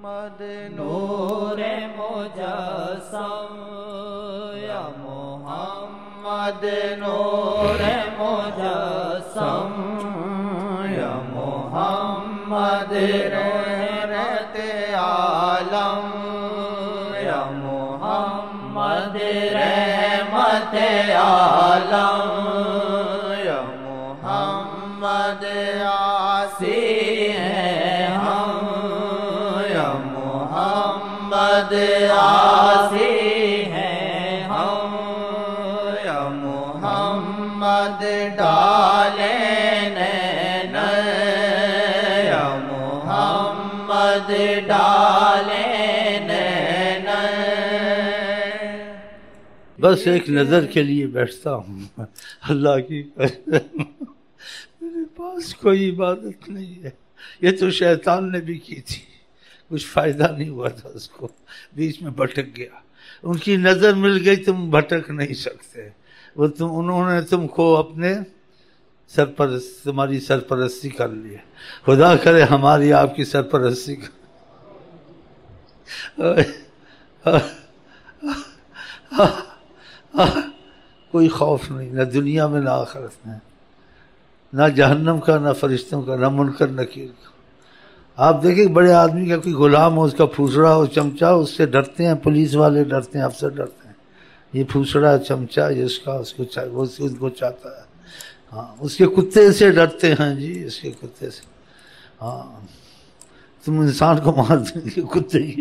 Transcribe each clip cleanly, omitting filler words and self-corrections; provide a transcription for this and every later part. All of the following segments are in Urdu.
نور مجسم یا محمد نور مجسم یا محمد رحمت عالم یا محمد رحمت عالم یا محمد عاصی ہیں ہم یا محمد عاصی ہیں ہم یا محمد ڈالیں نین یا محمد ڈالیں نین. بس ایک نظر کے لیے بیٹھتا ہوں اللہ کی میرے پاس کوئی عبادت نہیں ہے. یہ تو شیطان نے بھی کی تھی, کچھ فائدہ نہیں ہوا تھا, اس کو بیچ میں بھٹک گیا. ان کی نظر مل گئی, تم بھٹک نہیں سکتے. وہ انہوں نے تم کو اپنے تمہاری سرپرستی کر لی ہے. خدا کرے ہماری آپ کی سرپرستی کر. کوئی خوف نہیں, نہ دنیا میں نہ آخرت میں, نہ جہنم کا نہ فرشتوں کا نہ منکر نکیر کا. آپ دیکھیں بڑے آدمی کا کوئی غلام ہو, اس کا پھوسڑا ہو چمچا, اس سے ڈرتے ہیں, پولیس والے ڈرتے ہیں, افسر ڈرتے ہیں. یہ پھوسڑا چمچا اس کا اس کو چاہتا ہے. ہاں اس کے کتے سے ڈرتے ہیں جی, اس کے کتے سے. ہاں تم انسان کو مار دیں گے کتے کی.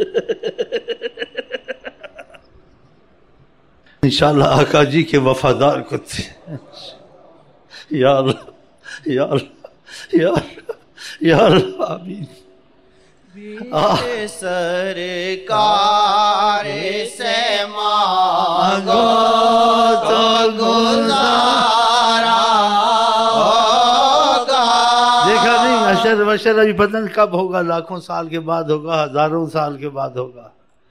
انشاءاللہ آقا جی کے وفادار کتے. یا اللہ یا اللہ یا اللہ یا اللہ آمین. سرکار سے مانگو تو گزارا ہوگا. دیکھا نہیں حشر وشر ابھی پتہ نہیں کب ہوگا, لاکھوں سال کے بعد ہوگا, ہزاروں سال کے بعد ہوگا.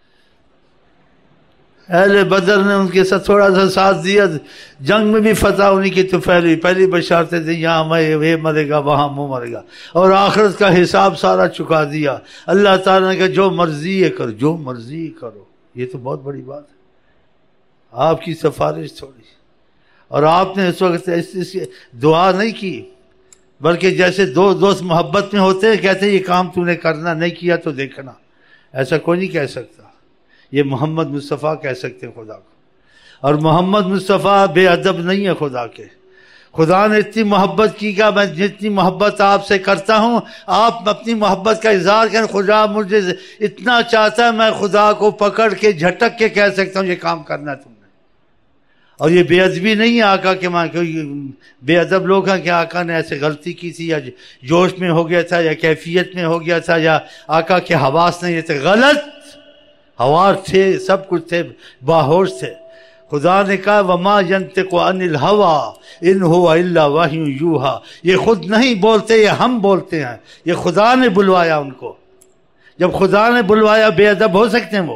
اہل بدر نے ان کے ساتھ تھوڑا سا ساتھ دیا, جنگ میں بھی فتح ہونے کی تو پہلی بشارتیں تھیں, یہاں یہ مرے گا وہاں وہ مرے گا, اور آخرت کا حساب سارا چکا دیا. اللہ تعالیٰ نے کہا جو مرضی ہے کرو, جو مرضی کرو. یہ تو بہت بڑی بات ہے, آپ کی سفارش تھوڑی. اور آپ نے اس وقت اس دعا نہیں کی, بلکہ جیسے دو دوست محبت میں ہوتے ہیں, کہتے ہیں یہ کام تو نے کرنا, نہیں کیا تو دیکھنا. ایسا کوئی نہیں کہہ سکتا. یہ محمد مصطفیٰ کہہ سکتے ہیں خدا کو. اور محمد مصطفیٰ بے ادب نہیں ہے خدا کے. خدا نے اتنی محبت کی کہ میں جتنی محبت آپ سے کرتا ہوں, آپ اپنی محبت کا اظہار کریں. خدا مجھے اتنا چاہتا ہے, میں خدا کو پکڑ کے جھٹک کے کہہ سکتا ہوں یہ کام کرنا ہے تم نے. اور یہ بے ادبی نہیں ہے آقا کے ماں, کوئی بے ادب لوگ ہیں کہ آقا نے ایسے غلطی کی تھی, یا جوش میں ہو گیا تھا, یا کیفیت میں ہو گیا تھا, یا آقا کے حواس نہیں تھے. غلط حواس تھے, سب کچھ تھے, باہوش تھے. خدا نے کہا وما ينطق عن الهوى ان هو الا وحی یوحى. یہ خود نہیں بولتے, یہ ہم بولتے ہیں. یہ خدا نے بلوایا ان کو. جب خدا نے بلوایا بے ادب ہو سکتے ہیں وہ؟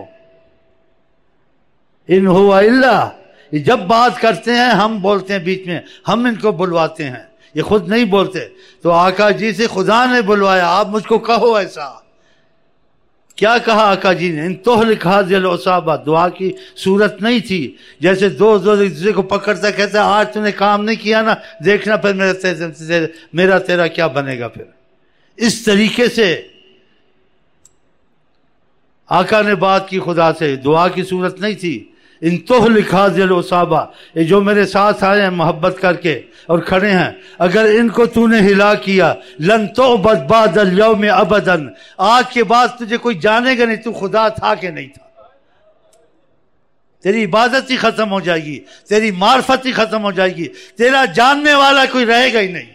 ان هو الا, یہ جب بات کرتے ہیں ہم بولتے ہیں بیچ میں, ہم ان کو بلواتے ہیں, یہ خود نہیں بولتے. تو آقا جی سے خدا نے بلوایا, آپ مجھ کو کہو ایسا. کیا کہا آقا جی نے؟ ان تہلک هذه العصابہ. دعا کی صورت نہیں تھی جیسے دو ایک دوسرے کو پکڑتا کہتا ہے آج تو نے کام نہیں کیا نا, دیکھنا پھر میرا تیرا کیا بنے گا. پھر اس طریقے سے آقا نے بات کی خدا سے, دعا کی صورت نہیں تھی. ان تہلک هذه العصابہ, یہ جو میرے ساتھ آئے ہیں محبت کر کے اور کھڑے ہیں, اگر ان کو تو نے ہلاک کیا, لن تعبد بعد اليوم ابدا, آج کے بعد تجھے کوئی جانے گا نہیں تو خدا تھا کہ نہیں تھا. تیری عبادت ہی ختم ہو جائے گی, تیری معرفت ہی ختم ہو جائے گی, تیرا جاننے والا کوئی رہے گا ہی نہیں.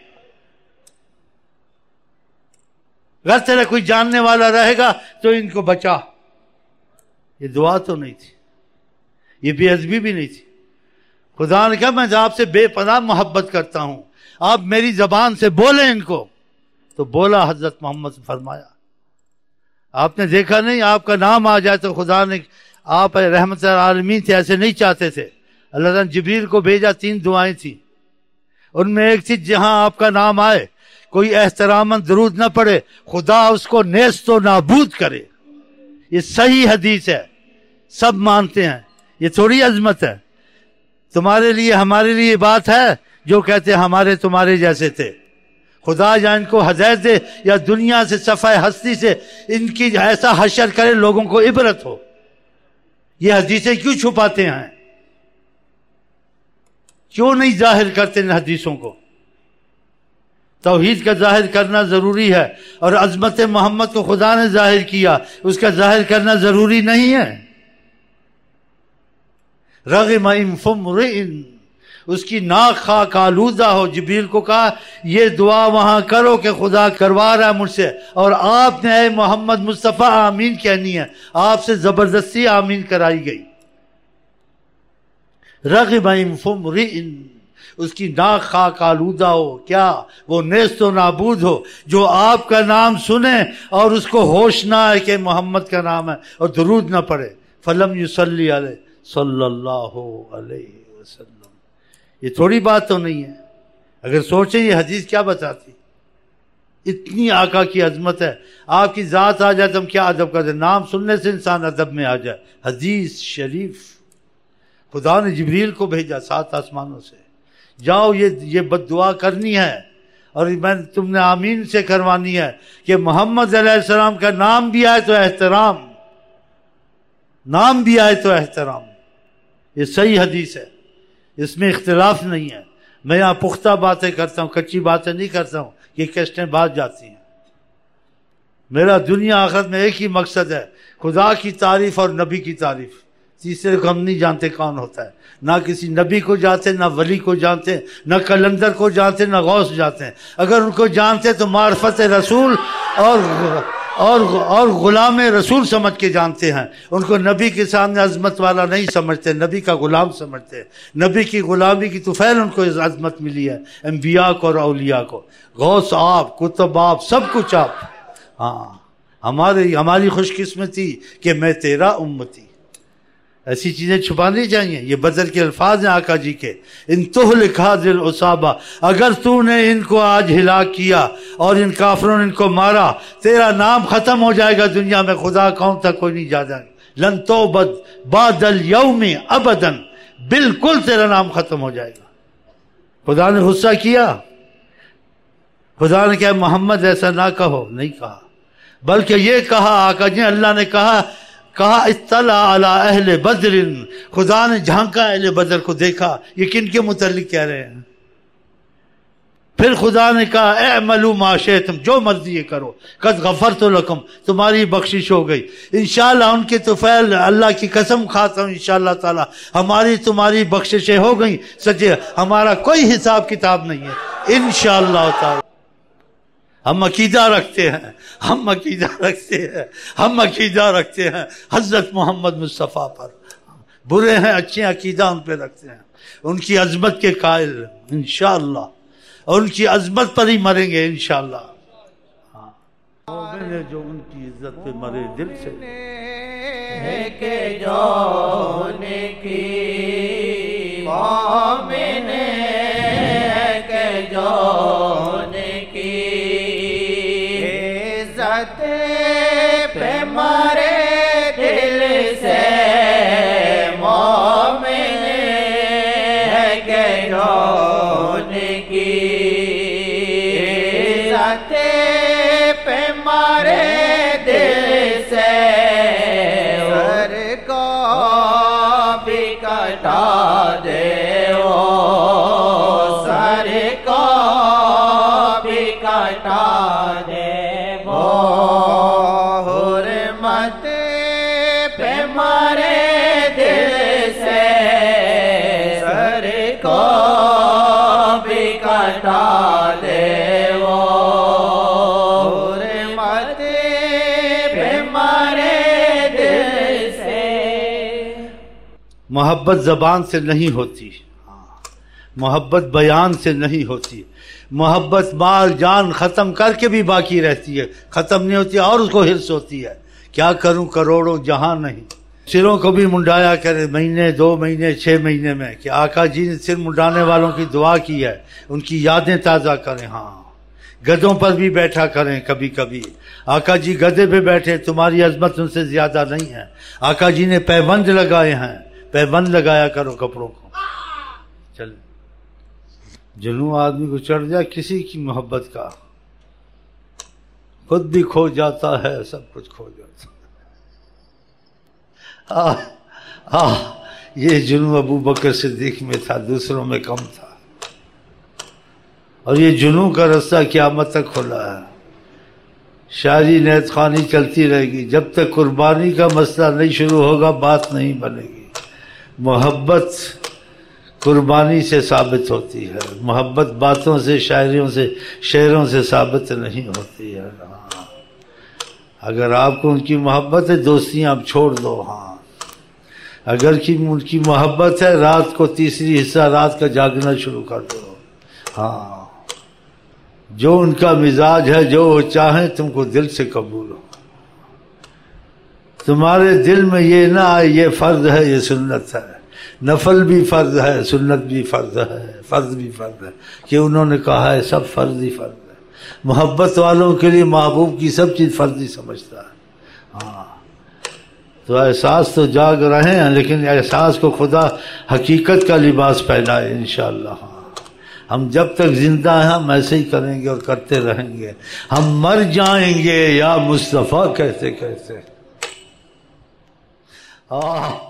اگر تیرا کوئی جاننے والا رہے گا تو ان کو بچا. یہ دعا تو نہیں تھی, یہ بے ادبی بھی نہیں تھی. خدا نے کہا میں آپ سے بے پناہ محبت کرتا ہوں, آپ میری زبان سے بولیں ان کو. تو بولا حضرت محمد سے فرمایا. آپ نے دیکھا نہیں, آپ کا نام آ جائے تو خدا نے, آپ رحمت العالمین تھے, ایسے نہیں چاہتے تھے. اللہ تعالیٰ نے جبریل کو بھیجا, 3 دعائیں تھیں. ان میں ایک تھی جہاں آپ کا نام آئے کوئی احتراماً درود نہ پڑھے خدا اس کو نیست و نابود کرے. یہ صحیح حدیث ہے، سب مانتے ہیں. یہ تھوڑی عظمت ہے تمہارے لیے ہمارے لیے بات ہے جو کہتے ہمارے تمہارے جیسے تھے. خدا یا ان کو ہدایت دے یا دنیا سے صفحہ ہستی سے ان کی ایسا حشر کرے لوگوں کو عبرت ہو. یہ حدیثیں کیوں چھپاتے ہیں؟ کیوں نہیں ظاہر کرتے ان حدیثوں کو؟ توحید کا ظاہر کرنا ضروری ہے، اور عظمت محمد کو خدا نے ظاہر کیا، اس کا ظاہر کرنا ضروری نہیں ہے. رغم انف امرئ، اس کی ناک خاک آلودہ ہو. جبریل کو کہا یہ دعا وہاں کرو کہ خدا کروا رہا ہے مجھ سے، اور آپ نے اے محمد مصطفیٰ آمین کہنی ہے. آپ سے زبردستی آمین کرائی گئی. رغم انف امرئ، اس کی ناک خاک آلودہ ہو. کیا؟ وہ نیست و نابود ہو جو آپ کا نام سنے اور اس کو ہوش نہ ہے کہ محمد کا نام ہے اور درود نہ پڑھے. فلم یصلی علیہ صلی اللہ علیہ وسلم. یہ تھوڑی بات تو نہیں ہے. اگر سوچیں یہ حدیث کیا بتاتی؟ اتنی آقا کی عظمت ہے. آپ کی ذات آ جائے تو ہم کیا ادب کرتے؟ نام سننے سے انسان ادب میں آ جائے. حدیث شریف خدا نے جبریل کو بھیجا 7 آسمانوں سے، جاؤ یہ بد دعا کرنی ہے اور تم نے آمین سے کروانی ہے کہ محمد علیہ السلام کا نام بھی آئے تو احترام، نام بھی آئے تو احترام. یہ صحیح حدیث ہے، اس میں اختلاف نہیں ہے. میں یہاں پختہ باتیں کرتا ہوں، کچی باتیں نہیں کرتا ہوں. یہ کیسٹیں بعد جاتی ہیں. میرا دنیا آخرت میں ایک ہی مقصد ہے، خدا کی تعریف اور نبی کی تعریف. تیسرے کو ہم نہیں جانتے کون ہوتا ہے. نہ کسی نبی کو جانتے، نہ ولی کو جانتے، نہ کلندر کو جانتے، نہ غوث جانتے ہیں. اگر ان کو جانتے تو معرفت رسول اور غلام رسول سمجھ کے جانتے ہیں. ان کو نبی کے سامنے عظمت والا نہیں سمجھتے، نبی کا غلام سمجھتے. نبی کی غلامی کی طفیل ان کو عظمت ملی ہے، انبیاء کو اور اولیاء کو. غوث آپ، کتب آپ، سب کچھ آپ. ہاں ہماری خوش قسمتی کہ میں تیرا امتی. ایسی چیزیں چھپانی چاہیے. یہ بدر کے الفاظ ہیں آقا جی کے. ان تہلک هذه العصابہ، اگر تو نے ان کو آج ہلاک کیا اور ان کافروں نے ان کو مارا، تیرا نام ختم ہو جائے گا دنیا میں. خدا قوم تک کوئی نہیں جا جائے گا. لن توبد بعد اليوم ابدا، بالکل تیرا نام ختم ہو جائے گا. خدا نے غصہ کیا. خدا نے کہا محمد ایسا نہ کہو، نہیں کہا، بلکہ یہ کہا آقا جی اللہ نے کہا اطلع علی اہل بدر، خدا نے جھانکا اہل بدر کو دیکھا. یہ کن کے متعلق کہہ رہے ہیں؟ پھر خدا نے کہا اعملوا ما شئتم، جو مرضی یہ کرو، قد غفرت لکم، تمہاری بخشش ہو گئی. انشاءاللہ ان کے طفیل اللہ کی قسم کھاتا ہوں انشاءاللہ تعالی ہماری تمہاری بخششیں ہو گئیں. سچے ہمارا کوئی حساب کتاب نہیں ہے انشاءاللہ تعالی. ہم عقیدہ رکھتے ہیں، ہم عقیدہ رکھتے ہیں حضرت محمد مصطفیٰ پر. برے ہیں اچھے عقیدہ ان پہ رکھتے ہیں، ان کی عظمت کے قائل انشاءاللہ، اور ان کی عظمت پر ہی مریں گے انشاءاللہ. جو ان کی عزت پہ مرے دل سے کہ جان کی مومن کہ جان کی عزت پہ مرے دل سے مومن کہ جان کی عزت پہ مرے دل سے سر کو بھی کٹا دے وہ، سر کو بھی کٹا دے وہ، حرمت پہ مرے دل سے سر کو بھی کٹا دے وہ، حرمت پہ مرے دل سے. محبت زبان سے نہیں ہوتی، محبت بیان سے نہیں ہوتی. محبت مال جان ختم کر کے بھی باقی رہتی ہے، ختم نہیں ہوتی اور اس کو حرص ہوتی ہے. کیا کروں کروڑوں جہاں نہیں. سروں کو بھی منڈایا کرے مہینے 2 مہینے 6 مہینے میں، کہ آقا جی نے سر منڈانے والوں کی دعا کی ہے، ان کی یادیں تازہ کریں. ہاں گدھوں پر بھی بیٹھا کریں کبھی کبھی. آقا جی گدھے پہ بیٹھے, تمہاری عظمت ان سے زیادہ نہیں ہے. آقا جی نے پیبند لگائے ہیں, پیبند لگایا کرو کپڑوں کو. چل جنون آدمی کو چڑھ جائے کسی کی محبت کا, خود بھی کھو جاتا ہے, سب کچھ کھو جاتا ہے. یہ جنون ابو بکر صدیق میں تھا, دوسروں میں کم تھا. اور یہ جنون کا رستہ قیامت تک کھلا ہے. شاعری نیت خوانی چلتی رہے گی جب تک قربانی کا مسئلہ نہیں شروع ہوگا, بات نہیں بنے گی. محبت قربانی سے ثابت ہوتی ہے, محبت باتوں سے, شاعریوں سے, شعروں سے ثابت نہیں ہوتی ہے. اگر آپ کو ان کی محبت ہے, دوستیاں آپ چھوڑ دو. ہاں اگر ان کی محبت ہے, رات کو تیسری حصہ رات کا جاگنا شروع کر دو. ہاں جو ان کا مزاج ہے, جو وہ چاہیں تم کو دل سے قبول ہو. تمہارے دل میں یہ نہ آئے یہ فرض ہے, یہ سنت ہے. نفل بھی فرض ہے, سنت بھی فرض ہے, فرض بھی فرض ہے, کہ انہوں نے کہا ہے سب فرض ہی فرض ہے. محبت والوں کے لیے محبوب کی سب چیز فرض ہی سمجھتا ہے. ہاں تو احساس تو جاگ رہے ہیں, لیکن احساس کو خدا حقیقت کا لباس پہنائے انشاءاللہ. ہم جب تک زندہ ہیں ہم ایسے ہی کریں گے اور کرتے رہیں گے. ہم مر جائیں گے یا مصطفیٰ کہتے کہتے.